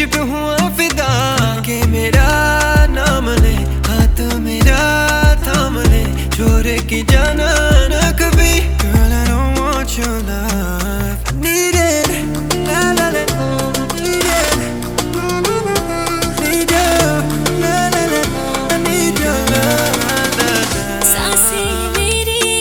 इश्क हुआ फिदा के मेरा नाम ले, हाथ मेरा थाम ले, छोड़ के जाना